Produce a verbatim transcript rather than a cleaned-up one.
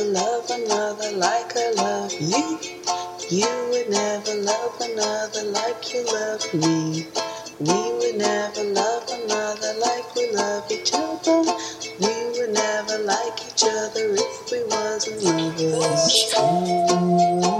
never love another like I love you. You would never love another like you love me. We would never love another like we love each other. We would never like each other if we wasn't lovers.